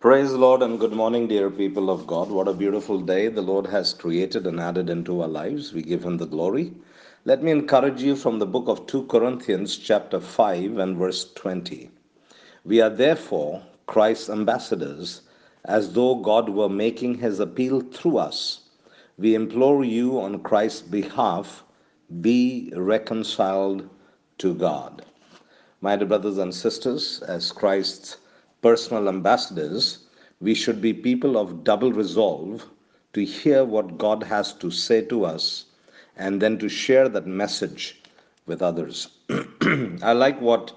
Praise the Lord and good morning, dear people of God. What a beautiful day the Lord has created and added into our lives. We give Him the glory. Let me encourage you from the book of 2 Corinthians, chapter 5, and verse 20. We are therefore Christ's ambassadors, as though God were making His appeal through us. We implore you on Christ's behalf, be reconciled to God. My dear brothers and sisters, as Christ's personal ambassadors, we should be people of double resolve to hear what God has to say to us and then to share that message with others. I like what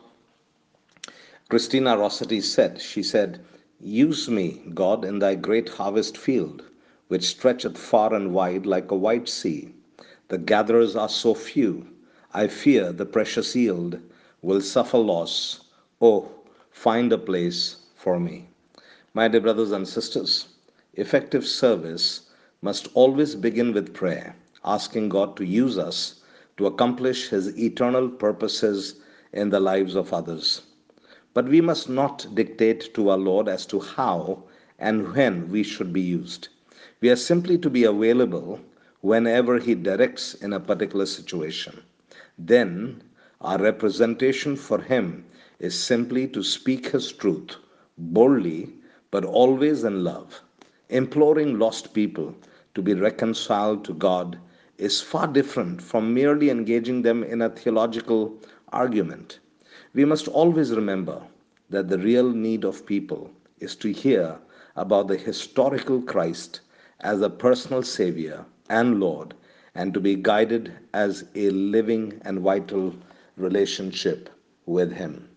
Christina Rossetti said. She said, use me, God, in thy great harvest field, which stretcheth far and wide like a wide sea. The gatherers are so few, I fear the precious yield will suffer loss. Oh, find a place for me. My dear brothers and sisters, effective service must always begin with prayer, asking God to use us to accomplish His eternal purposes in the lives of others. But we must not dictate to our Lord as to how and when we should be used. We are simply to be available whenever He directs in a particular situation. Then, our representation for Him is simply to speak His truth boldly but always in love. Imploring lost people to be reconciled to God is far different from merely engaging them in a theological argument. We must always remember that the real need of people is to hear about the historical Christ as a personal Savior and Lord, and to be guided as a living and vital relationship with Him.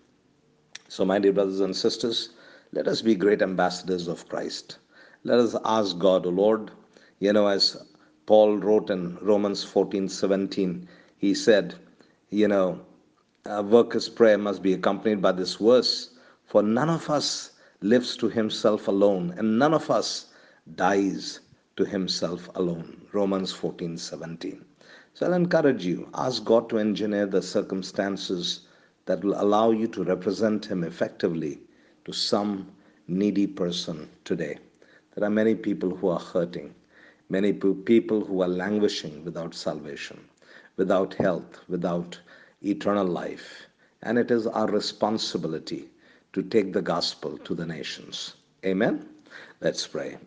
So, my dear brothers and sisters, let us be great ambassadors of Christ. Let us ask God, O Lord, as Paul wrote in Romans 14:17, he said, you know, a worker's prayer must be accompanied by this verse, for none of us lives to himself alone, and none of us dies to himself alone. Romans 14:17. So I'll encourage you, ask God to engineer the circumstances that will allow you to represent Him effectively to some needy person today. There are many people who are hurting, many people who are languishing without salvation, without health, without eternal life. And it is our responsibility to take the gospel to the nations. Amen? Let's pray.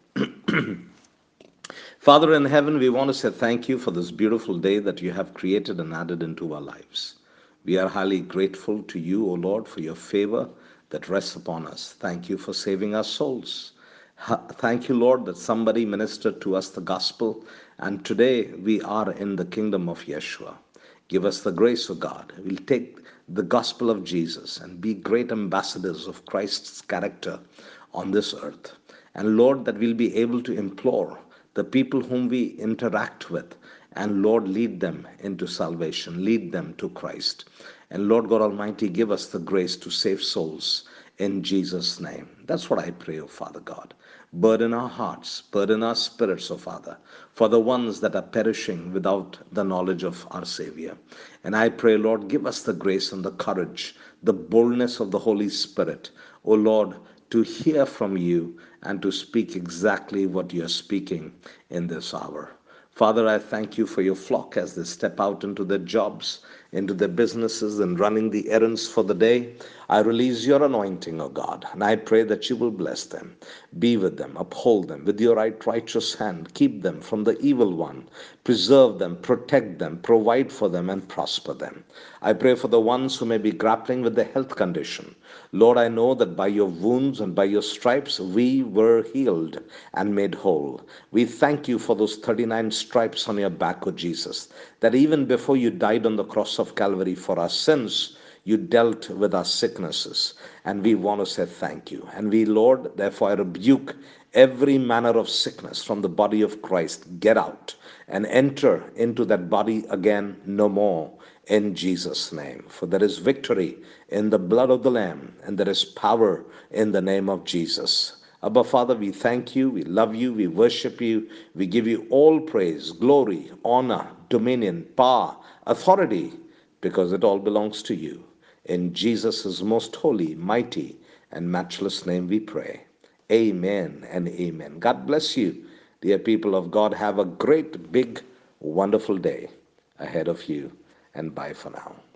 Father in heaven, we want to say thank you for this beautiful day that you have created and added into our lives. We are highly grateful to you, O Lord, for your favor that rests upon us. Thank you for saving our souls. Thank you, Lord, that somebody ministered to us the gospel, and today we are in the kingdom of Yeshua. Give us the grace of God. We'll take the gospel of Jesus and be great ambassadors of Christ's character on this earth. And Lord, that we'll be able to implore the people whom we interact with, and Lord, lead them into salvation, lead them to Christ. And Lord God Almighty, give us the grace to save souls in Jesus' name. That's what I pray, oh Father God. Burden our hearts, burden our spirits, oh Father, for the ones that are perishing without the knowledge of our Savior. And I pray, Lord, give us the grace and the courage, the boldness of the Holy Spirit, oh Lord, to hear from you and to speak exactly what you are speaking in this hour. Father, I thank you for your flock as they step out into their jobs, into their businesses, and running the errands for the day. I release your anointing, O God, and I pray that you will bless them, be with them, uphold them with your right righteous hand, keep them from the evil one, preserve them, protect them, provide for them, and prosper them. I pray for the ones who may be grappling with the health condition. Lord, I know that by your wounds and by your stripes we were healed and made whole. We thank you for those 39 stripes on your back, O Jesus, that even before you died on the cross of Calvary for our sins, you dealt with our sicknesses. And we want to say thank you. And we, Lord, therefore I rebuke every manner of sickness from the body of Christ. Get out and enter into that body again no more, in Jesus' name. For there is victory in the blood of the Lamb, and there is power in the name of Jesus. Abba Father, we thank you, we love you, we worship you, we give you all praise, glory, honor, dominion, power, authority, because it all belongs to you. In Jesus' most holy, mighty, and matchless name we pray. Amen and amen. God bless you, dear people of God. Have a great, big, wonderful day ahead of you, and bye for now.